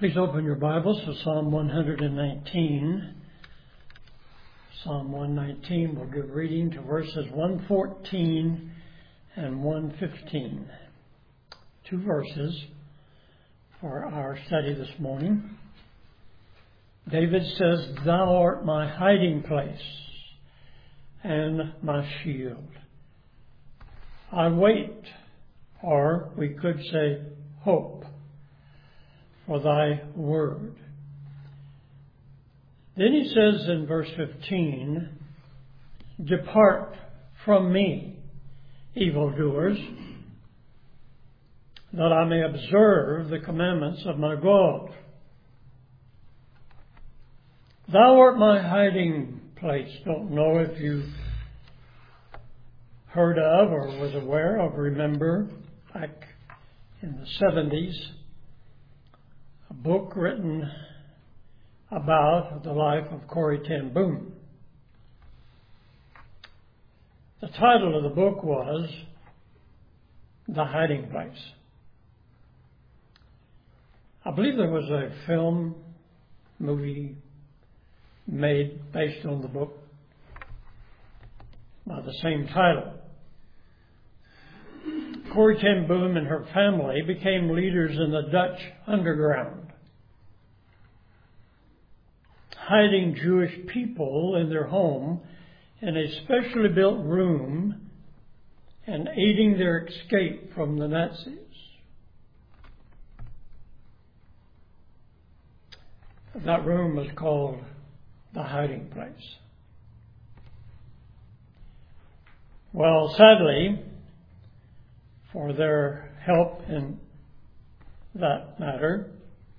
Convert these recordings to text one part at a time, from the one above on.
Please open your Bibles to Psalm 119. Psalm 119, we'll give reading to verses 114 and 115. 2 verses for our study this morning. David says, "Thou art my hiding place and my shield. I wait," or we could say hope, "for thy word." Then he says in verse 15, "Depart from me, evildoers, that I may observe the commandments of my God. Thou art my hiding place." Don't know if you heard of or was aware of, remember, back in the 70s, a book written about the life of Corrie ten Boom. The title of the book was The Hiding Place. I believe there was a movie made based on the book by the same title. Corrie ten Boom and her family became leaders in the Dutch underground, hiding Jewish people in their home in a specially built room and aiding their escape from the Nazis. That room was called the hiding place. Well, sadly, for their help in that matter,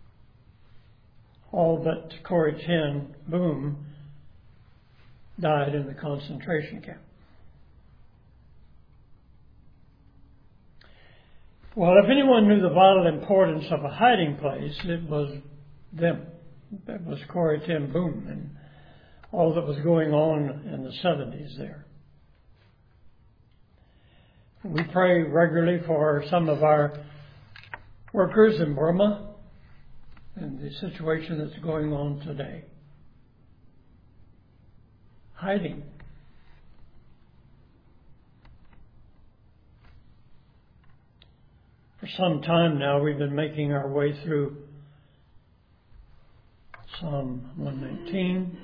all but Corrie ten Boom died in the concentration camp. Well, if anyone knew the vital importance of a hiding place, it was them. It was Corrie ten Boom and all that was going on in the 70s there. We pray regularly for some of our workers in Burma and the situation that's going on today. Hiding. For some time now, we've been making our way through Psalm 119.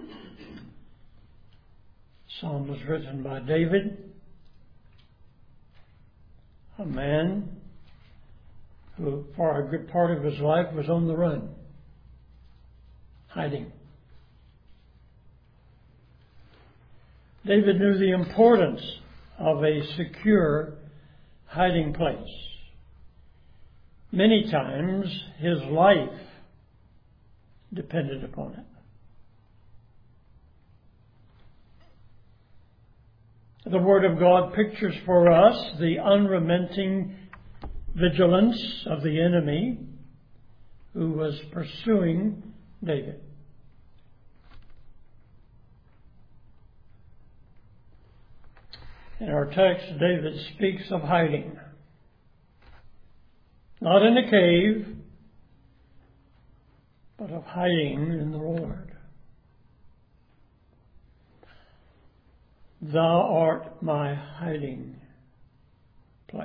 Psalm was written by David, a man who, for a good part of his life, was on the run, hiding. David knew the importance of a secure hiding place. Many times his life depended upon it. The Word of God pictures for us the unrelenting vigilance of the enemy who was pursuing David. In our text, David speaks of hiding. Not in a cave, but of hiding in the Lord. Thou art my hiding place.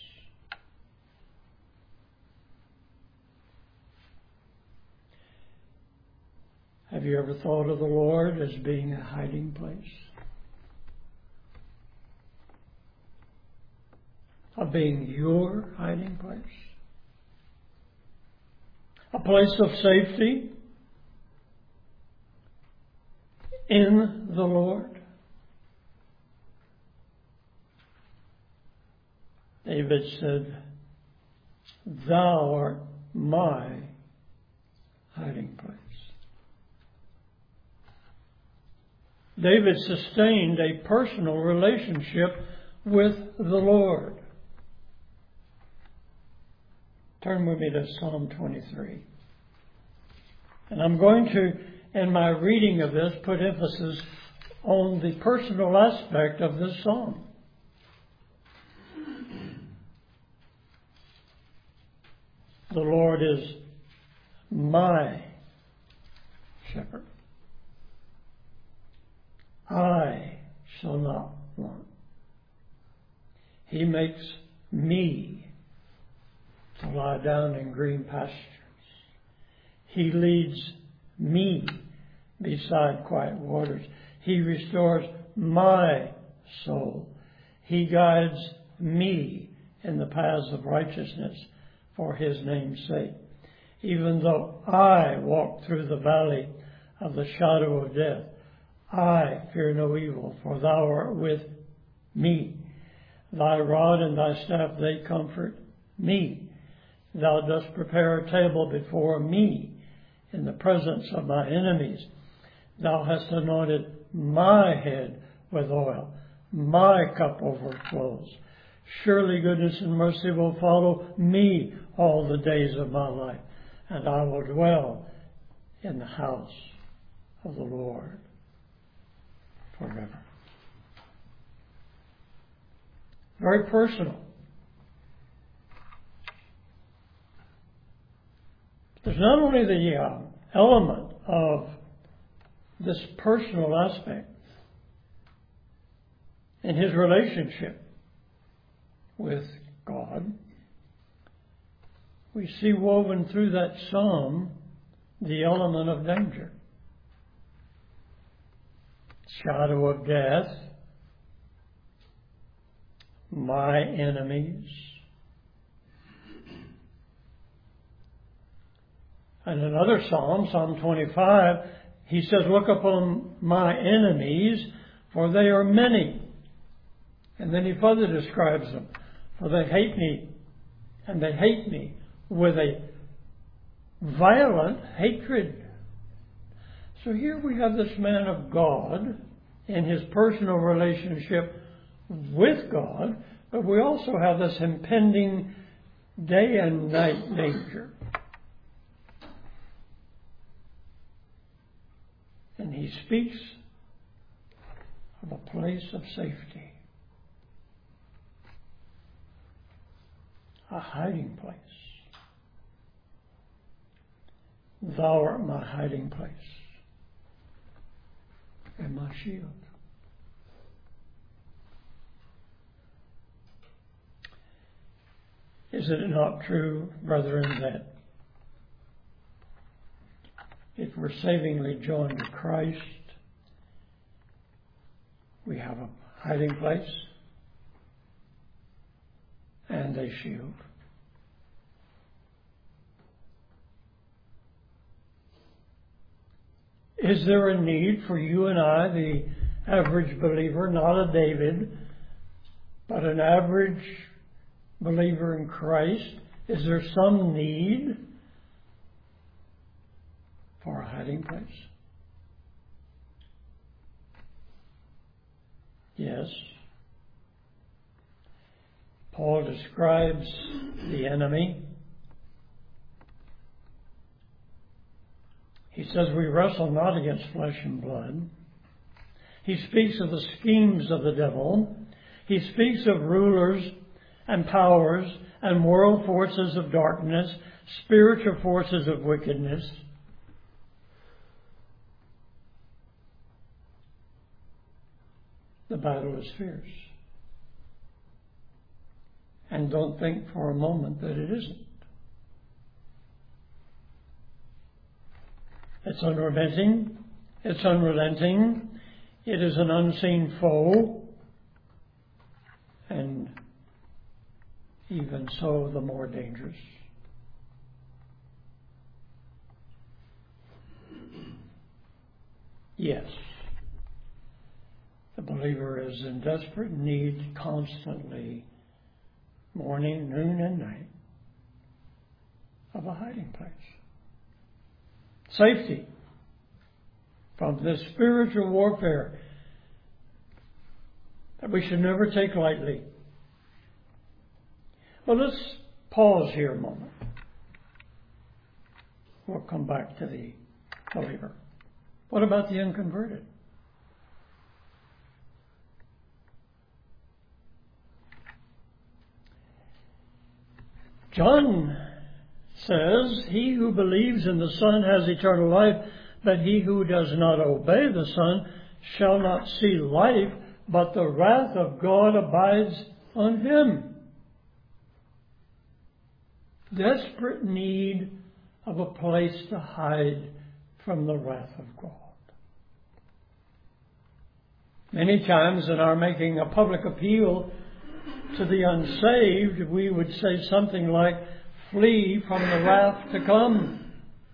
Have you ever thought of the Lord as being a hiding place? Of being your hiding place? A place of safety in the Lord? David said, "Thou art my hiding place." David sustained a personal relationship with the Lord. Turn with me to Psalm 23. And I'm going to, in my reading of this, put emphasis on the personal aspect of this psalm. The Lord is my shepherd. I shall not want. He makes me to lie down in green pastures. He leads me beside quiet waters. He restores my soul. He guides me in the paths of righteousness for His name's sake. Even though I walk through the valley of the shadow of death, I fear no evil, for Thou art with me. Thy rod and Thy staff, they comfort me. Thou dost prepare a table before me in the presence of my enemies. Thou hast anointed my head with oil. My cup overflows. Surely goodness and mercy will follow me all the days of my life, and I will dwell in the house of the Lord forever. Very personal. There's not only the element of this personal aspect in his relationship with God. We see woven through that psalm the element of danger. Shadow of death, my enemies. And another psalm, Psalm 25, he says, look upon my enemies, for they are many. And then he further describes them. For they hate me, and they hate me with a violent hatred. So here we have this man of God in his personal relationship with God, but we also have this impending day and night danger. And he speaks of a place of safety, a hiding place. Thou art my hiding place and my shield. Is it not true, brethren, that if we're savingly joined to Christ, we have a hiding place and a shield? Is there a need for you and I, the average believer, not a David, but an average believer in Christ? Is there some need for a hiding place? Yes. Paul describes the enemy. He says we wrestle not against flesh and blood. He speaks of the schemes of the devil. He speaks of rulers and powers and world forces of darkness, spiritual forces of wickedness. The battle is fierce. And don't think for a moment that it isn't. It's unrelenting. It's unrelenting. It is an unseen foe. And even so, the more dangerous. Yes. The believer is in desperate need constantly, morning, noon, and night, of a hiding place. Safety from this spiritual warfare that we should never take lightly. Well, let's pause here a moment. We'll come back to the believer. What about the unconverted? John says, "He who believes in the Son has eternal life, but he who does not obey the Son shall not see life, but the wrath of God abides on him." Desperate need of a place to hide from the wrath of God. Many times in our making a public appeal to the unsaved, we would say something like, "Flee from the wrath to come."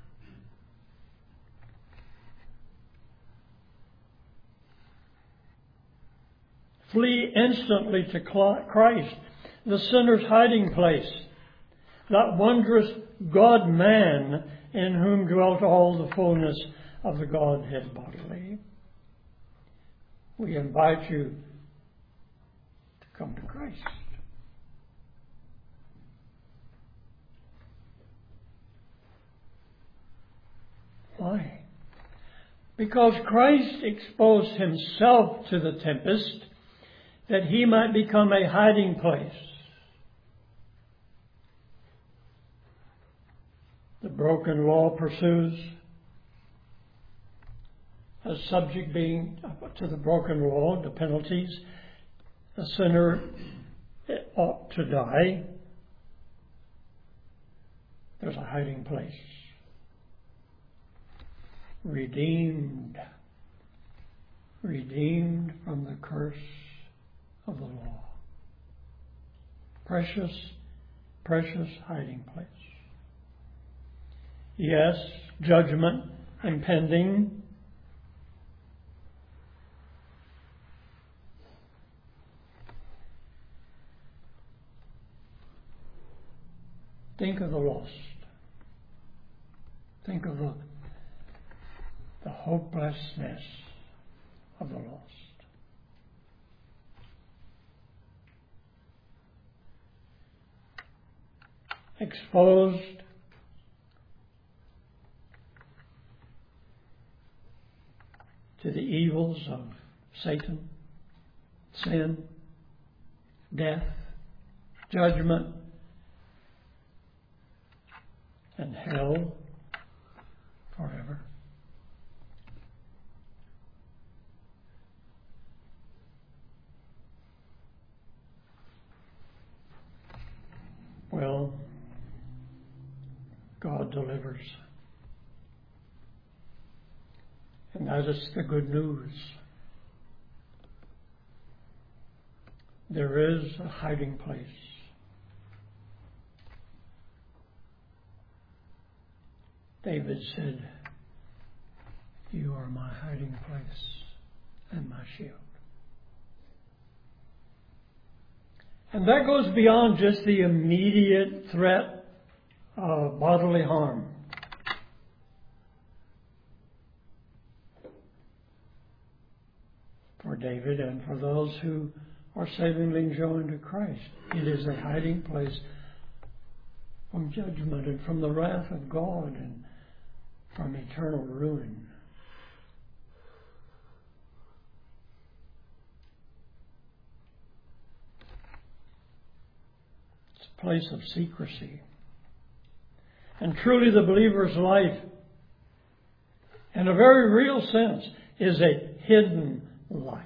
Flee instantly to Christ, the sinner's hiding place, that wondrous God-man in whom dwelt all the fullness of the Godhead bodily. We invite you to come to Christ. Why? Because Christ exposed himself to the tempest that he might become a hiding place. The broken law pursues, as subject being to the broken law, the penalties. The sinner ought to die. There's a hiding place. Redeemed from the curse of the law. Precious, precious hiding place. Yes, judgment impending. Think of the lost. Think of the hopelessness of the lost. Exposed to the evils of Satan, sin, death, judgment, and hell forever. Well, God delivers. And that is the good news. There is a hiding place. David said, "You are my hiding place and my shield." And that goes beyond just the immediate threat of bodily harm. For David and for those who are savingly joined to Christ, it is a hiding place from judgment and from the wrath of God and from eternal ruin. It's a place of secrecy. And truly the believer's life, in a very real sense, is a hidden life.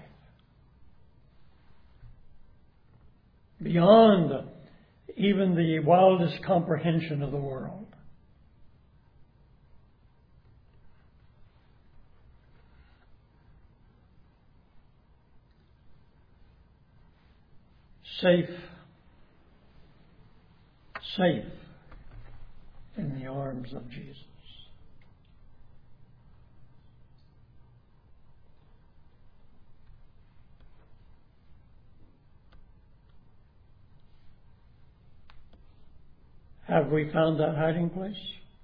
Beyond even the wildest comprehension of the world. Safe in the arms of Jesus. Have we found that hiding place?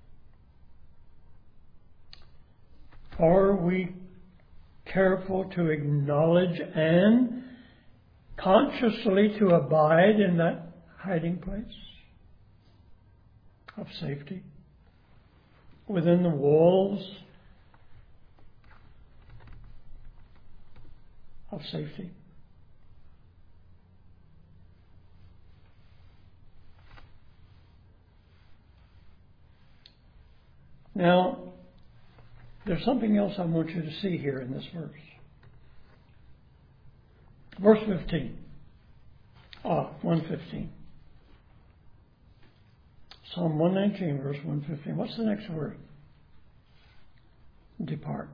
Are we careful to acknowledge and consciously to abide in that hiding place of safety within the walls of safety? Now, there's something else I want you to see here in this verse. Verse 15. 115. Psalm 119, verse 115. What's the next word? Depart.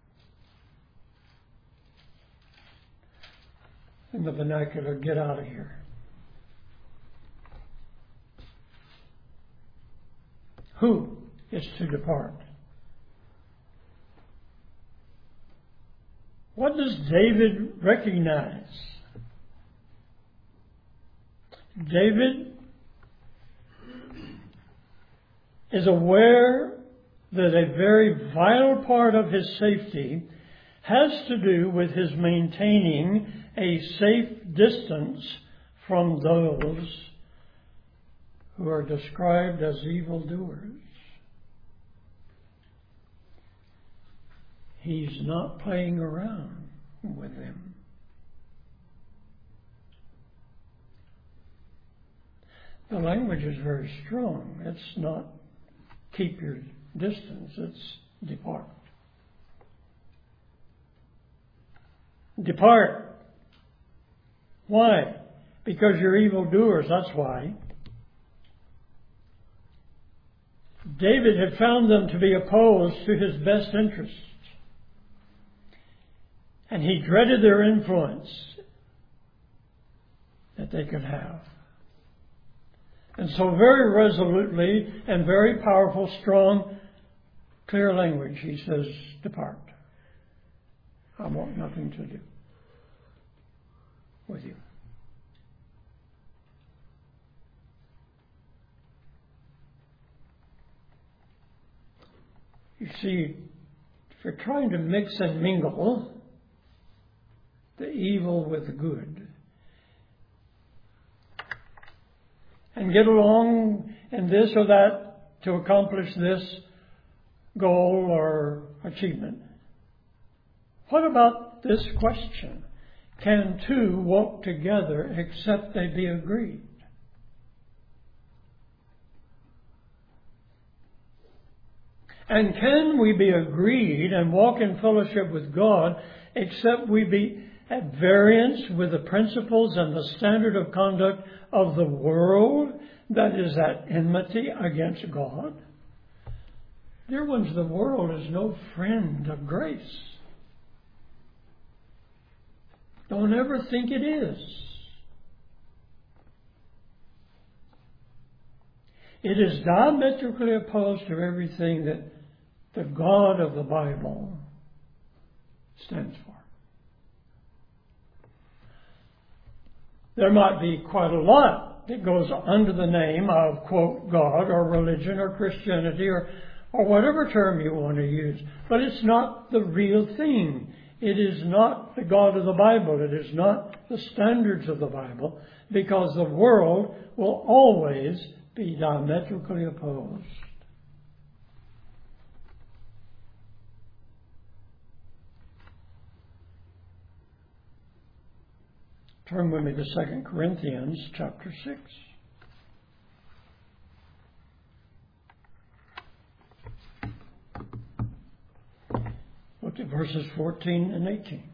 In the vernacular, get out of here. Who is to depart? What does David recognize? David is aware that a very vital part of his safety has to do with his maintaining a safe distance from those who are described as evildoers. He's not playing around with them. The language is very strong. It's not keep your distance, it's depart. Depart. Why? Because you're evildoers, that's why. David had found them to be opposed to his best interests. And he dreaded their influence that they could have. And so very resolutely and very powerful, strong, clear language, he says, depart. I want nothing to do with you. You see, if you're trying to mix and mingle the evil with the good, and get along in this or that to accomplish this goal or achievement, what about this question? Can two walk together except they be agreed? And can we be agreed and walk in fellowship with God except we be at variance with the principles and the standard of conduct of the world that is at enmity against God? Dear ones, the world is no friend of grace. Don't ever think it is. It is diametrically opposed to everything that the God of the Bible stands for. There might be quite a lot that goes under the name of, quote, God or religion or Christianity or whatever term you want to use. But it's not the real thing. It is not the God of the Bible. It is not the standards of the Bible, because the world will always be diametrically opposed. Turn with me to 2 Corinthians chapter 6. Look at verses 14 and 18.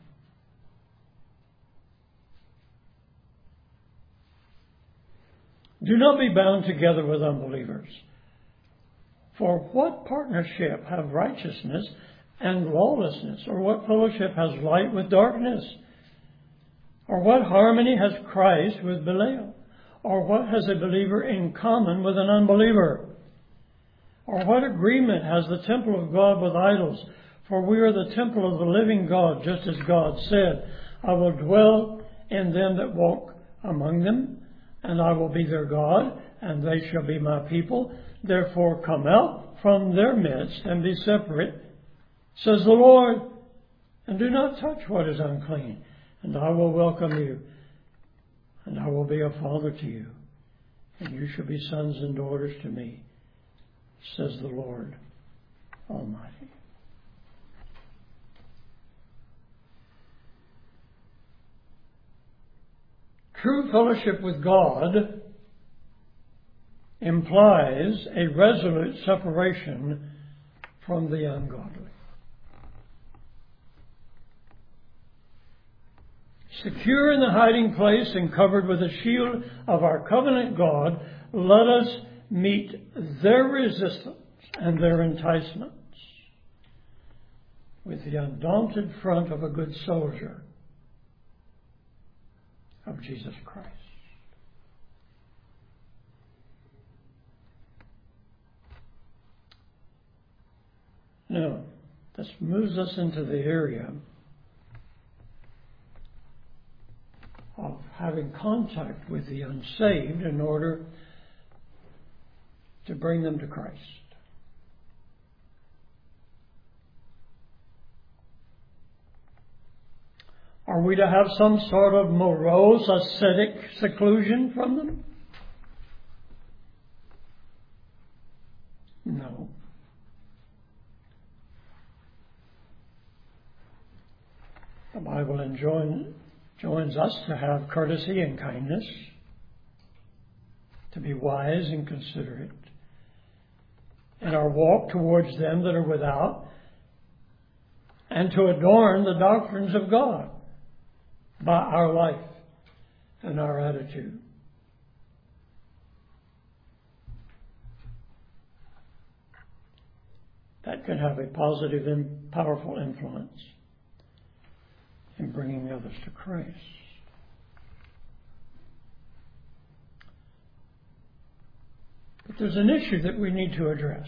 Do not be bound together with unbelievers. For what partnership have righteousness and lawlessness? Or what fellowship has light with darkness? Or what harmony has Christ with Belial? Or what has a believer in common with an unbeliever? Or what agreement has the temple of God with idols? For we are the temple of the living God, just as God said, I will dwell in them that walk among them, and I will be their God, and they shall be my people. Therefore come out from their midst and be separate, says the Lord, and do not touch what is unclean. And I will welcome you, and I will be a father to you, and you shall be sons and daughters to me, says the Lord Almighty. True fellowship with God implies a resolute separation from the ungodly. Secure in the hiding place and covered with the shield of our covenant God, let us meet their resistance and their enticements with the undaunted front of a good soldier of Jesus Christ. Now, this moves us into the area of having contact with the unsaved in order to bring them to Christ. Are we to have some sort of morose, ascetic seclusion from them? No. The Bible enjoins us to have courtesy and kindness, to be wise and considerate in our walk towards them that are without, and to adorn the doctrines of God by our life and our attitude. That can have a positive and powerful influence in bringing others to Christ. But there's an issue that we need to address.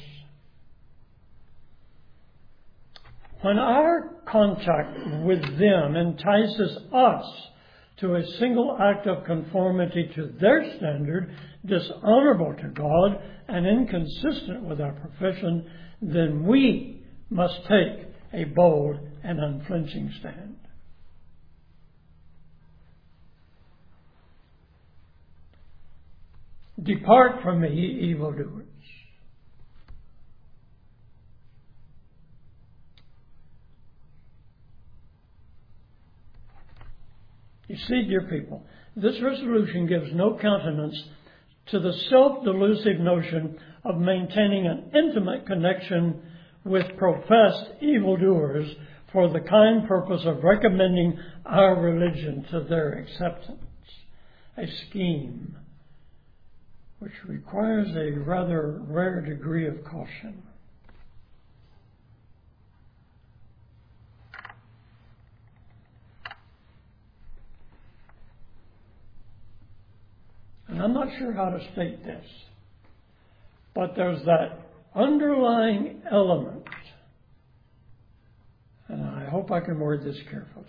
When our contact with them entices us to a single act of conformity to their standard, dishonorable to God and inconsistent with our profession, then we must take a bold and unflinching stand. Depart from me, ye evildoers. You see, dear people, this resolution gives no countenance to the self-delusive notion of maintaining an intimate connection with professed evildoers for the kind purpose of recommending our religion to their acceptance. A scheme which requires a rather rare degree of caution. And I'm not sure how to state this, but there's that underlying element, and I hope I can word this carefully,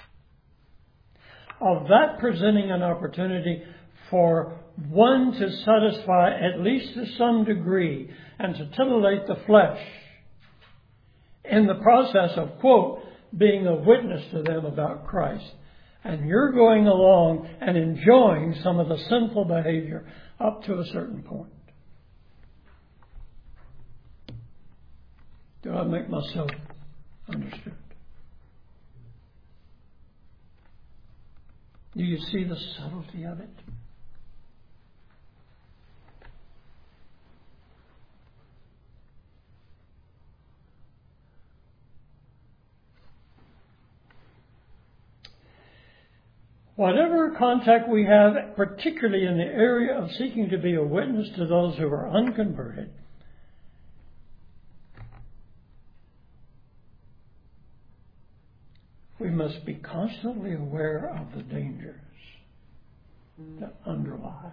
of that presenting an opportunity for one to satisfy at least to some degree and to titillate the flesh in the process of, quote, being a witness to them about Christ. And you're going along and enjoying some of the sinful behavior up to a certain point. Do I make myself understood? Do you see the subtlety of it? Whatever contact we have, particularly in the area of seeking to be a witness to those who are unconverted, we must be constantly aware of the dangers that underlie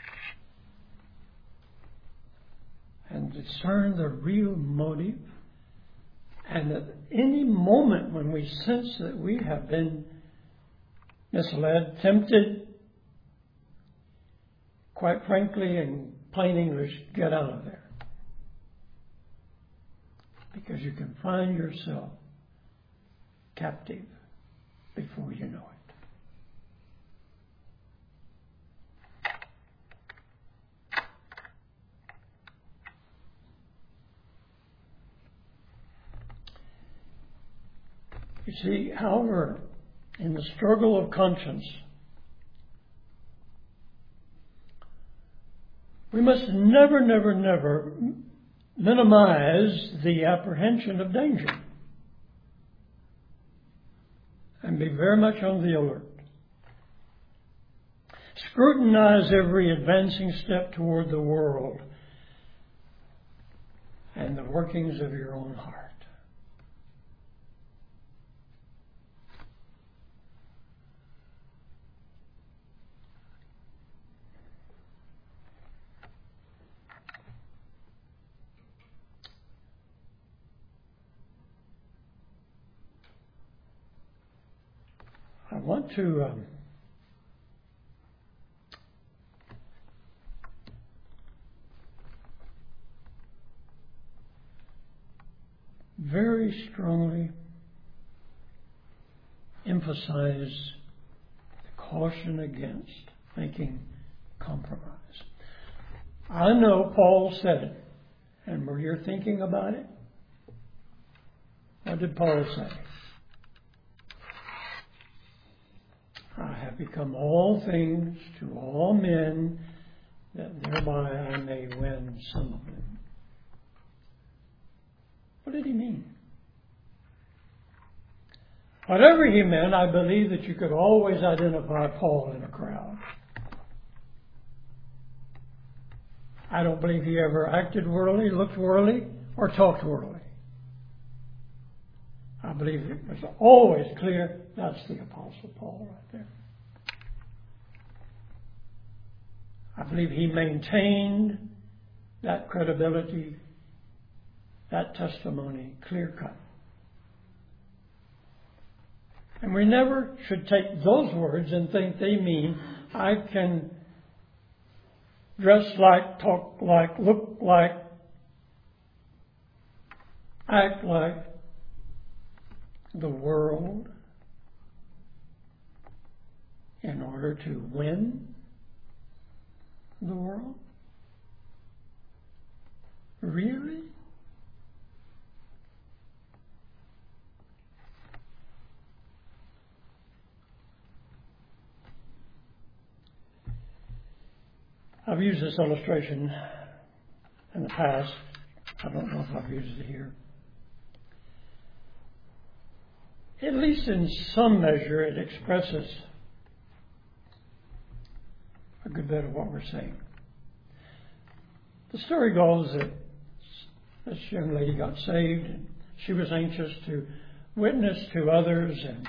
and discern the real motive. And at any moment when we sense that we have been misled, tempted, quite frankly, in plain English, get out of there. Because you can find yourself captive before you know it. You see, however, in the struggle of conscience, we must never minimize the apprehension of danger and be very much on the alert. Scrutinize every advancing step toward the world and the workings of your own heart. I want to very strongly emphasize the caution against making compromise. I know Paul said it, and were you thinking about it? What did Paul say? I have become all things to all men, that thereby I may win some of them. What did he mean? Whatever he meant, I believe that you could always identify Paul in a crowd. I don't believe he ever acted worldly, looked worldly, or talked worldly. I believe it was always clear that's the Apostle Paul right there. I believe he maintained that credibility, that testimony, clear cut. And we never should take those words and think they mean I can dress like, talk like, look like, act like the world in order to win the world? Really? I've used this illustration in the past. I don't know if I've used it here. At least in some measure, it expresses a good bit of what we're saying. The story goes that this young lady got saved, and she was anxious to witness to others, and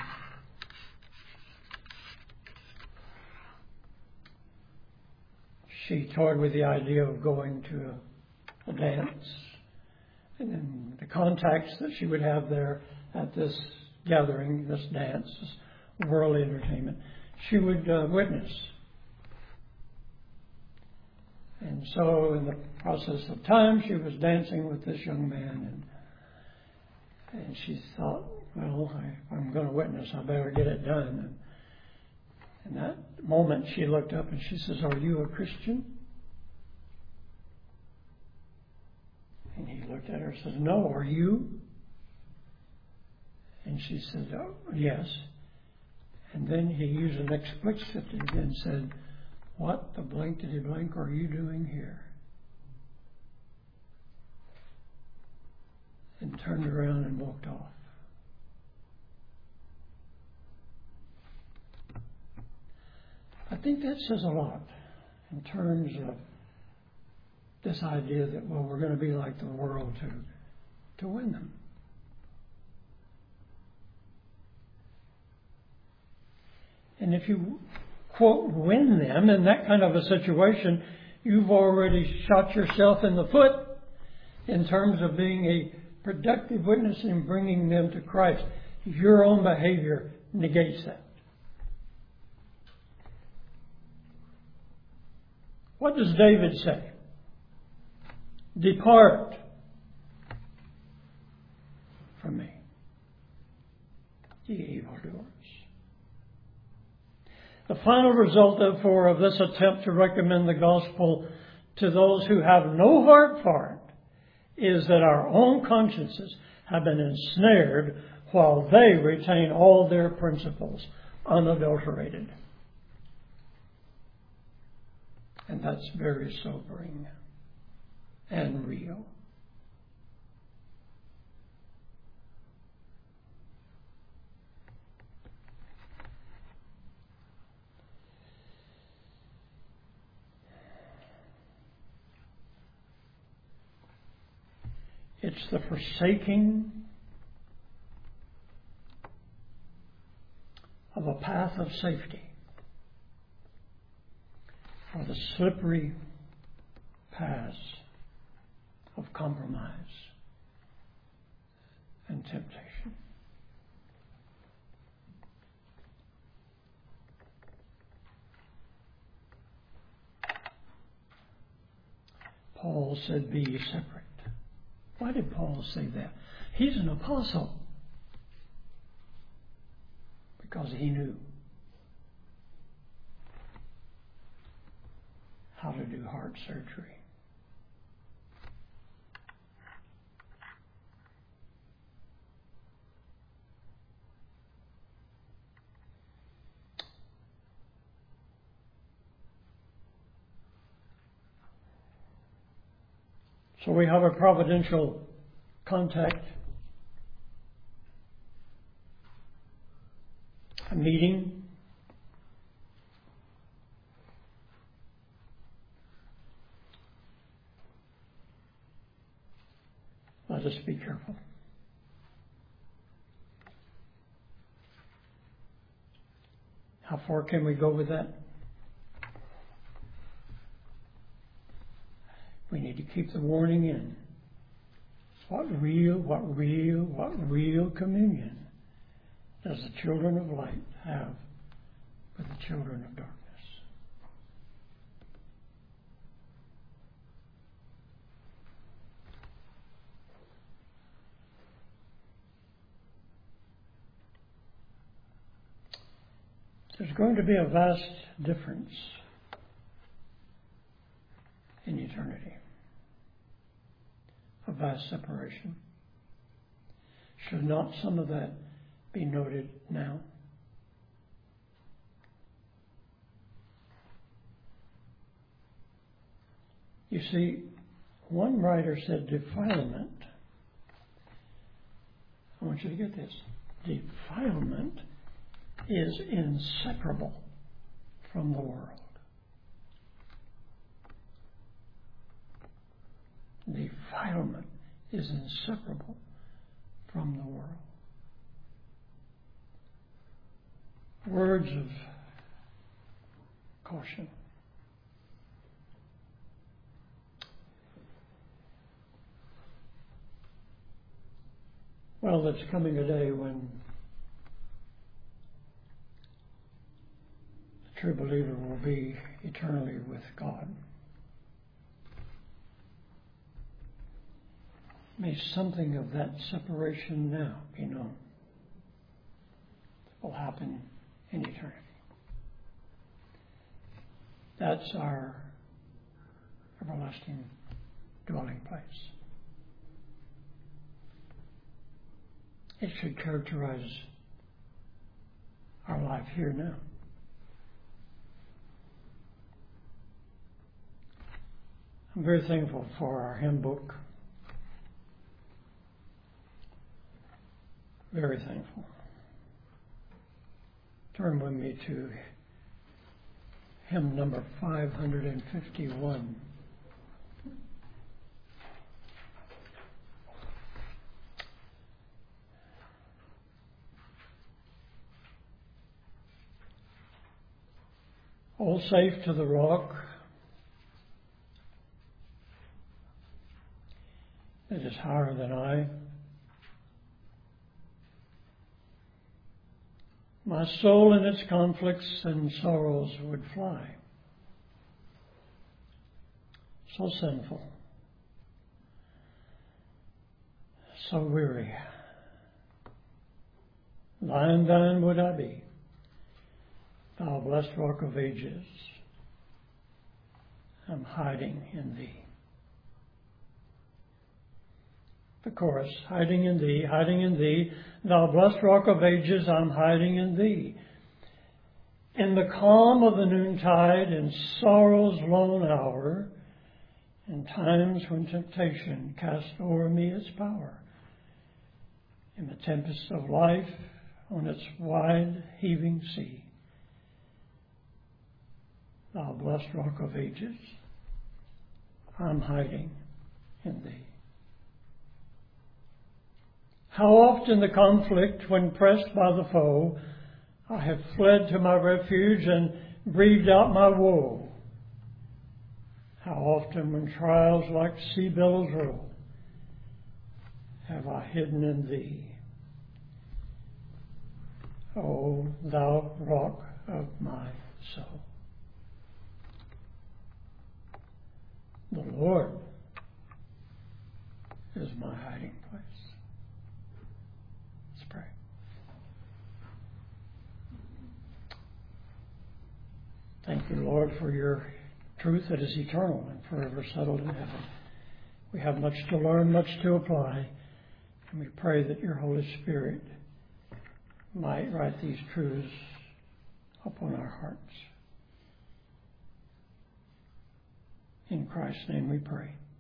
she toyed with the idea of going to a dance, and then the contacts that she would have there at this gathering, this dance, this worldly entertainment, she would witness. And so in the process of time, she was dancing with this young man, and she thought, well, if I'm going to witness, I better get it done. And in that moment, she looked up and she says, "Are you a Christian?" And he looked at her and says, "No, are you?" And she said, "Oh, yes." And then he used an expletive and said, "What the blankety blank are you doing here?" And turned around and walked off. I think that says a lot in terms of this idea that, well, we're going to be like the world to win them. And if you, quote, win them in that kind of a situation, you've already shot yourself in the foot in terms of being a productive witness in bringing them to Christ. Your own behavior negates that. What does David say? Depart from me, ye evildoers. The final result, therefore, of this attempt to recommend the gospel to those who have no heart for it is that our own consciences have been ensnared while they retain all their principles unadulterated. And that's very sobering and real. It's the forsaking of a path of safety for the slippery paths of compromise and temptation. Paul said, "Be ye separate." Why did Paul say that? He's an apostle. Because he knew how to do heart surgery. So we have a providential contact, a meeting, let us be careful. How far can we go with that? We need to keep the warning in. What real communion does the children of light have with the children of darkness? There's going to be a vast difference in eternity. A vast separation. Should not some of that be noted now? You see, one writer said defilement. I want you to get this. Defilement is inseparable from the world. Defilement is inseparable from the world. Words of caution. Well, there's coming a day when the true believer will be eternally with God. May something of that separation now be known. It will happen in eternity. That's our everlasting dwelling place. It should characterize our life here now. I'm very thankful for our hymn book. Very thankful. Turn with me to hymn number 551. All safe to the rock that is higher than I. My soul in its conflicts and sorrows would fly. So sinful, so weary. Thine would I be, thou blessed rock of ages. I'm hiding in thee. The chorus, hiding in thee, thou blessed rock of ages, I'm hiding in thee. In the calm of the noontide, in sorrow's lone hour, in times when temptation cast o'er me its power, in the tempest of life on its wide heaving sea, thou blessed rock of ages, I'm hiding in thee. How often the conflict, when pressed by the foe, I have fled to my refuge and breathed out my woe. How often, when trials like sea billows roll, have I hidden in Thee. O Thou rock of my soul. The Lord is my hiding place. Let's pray. Thank you, Lord, for your truth that is eternal and forever settled in heaven. We have much to learn, much to apply, and we pray that your Holy Spirit might write these truths upon our hearts. In Christ's name we pray.